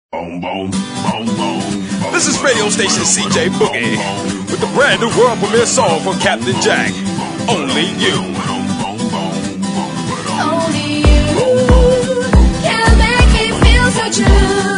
This is radio station CJ Boogie with the brand new world premiere song from Captain Jack, Only You. Only you can make me feel so true.